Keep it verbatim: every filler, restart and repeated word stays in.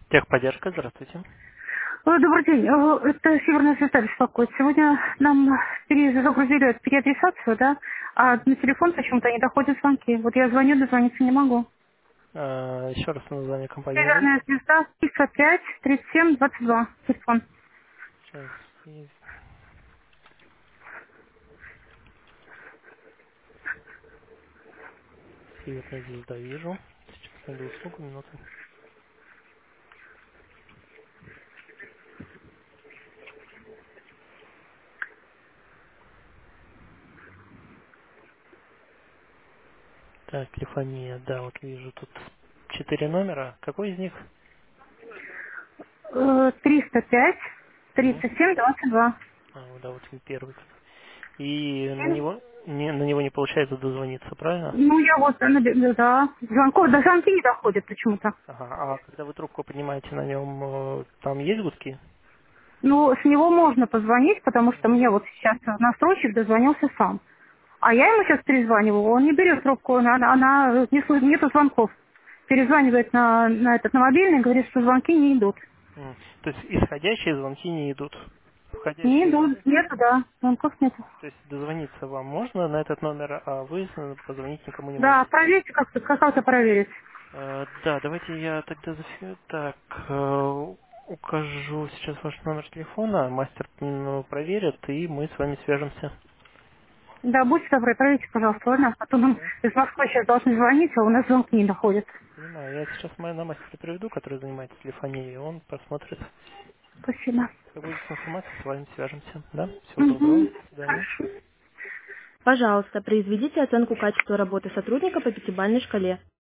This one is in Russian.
Техподдержка, здравствуйте. Ой, добрый день. Э, Это Северная звезда беспокоит. Сегодня нам перезагрузили переадресацию, да, а на телефон почему-то не доходят звонки. Вот я звоню, дозвониться не могу. А, еще раз название компании назовите. Северная звезда триста пять тридцать семь двадцать два. Телефон. Сейчас. Есть. Северная звезда вижу. Сейчас найду услугу, минуту. Так, телефония, да, вот вижу тут четыре номера. Какой из них? Э, триста пять Мгм. тридцать семь двадцать два. А, вот, да, вот он первый. И на него не, на него не получается дозвониться, правильно? Ну, я вот, э, наби- да, звонков, до звонки не доходят почему-то. Ага, а когда вы трубку поднимаете на нем, э, там есть гудки? Ну, с него можно позвонить, потому что Мгм. мне вот сейчас настройщик дозвонился сам. А я ему сейчас перезваниваю, он не берет трубку, она, она не слышит, нету звонков. Перезванивает на, на этот на мобильный, говорит, что звонки не идут. М, То есть исходящие звонки не идут. Не Входящие идут, идут. нету, да, звонков нету. То есть дозвониться вам можно на этот номер, а вы э, позвонить никому не Да, можете. проверьте как-то, как-то проверить. Э, да, давайте я тогда зафи- так э, укажу сейчас ваш номер телефона, мастер м, проверит, и мы с вами свяжемся. Да, будьте добры, проверьте, пожалуйста, ладно? А то нам Да, из Москвы сейчас должны звонить, а у нас звонки не доходят. понимаю. Я сейчас ма- на мастера приведу, который занимается телефонией, он посмотрит. Спасибо. Как будет информация, с вами свяжемся. Да? Всего доброго. Угу. До свидания. Хорошо. Пожалуйста, произведите оценку качества работы сотрудника по пятибалльной шкале.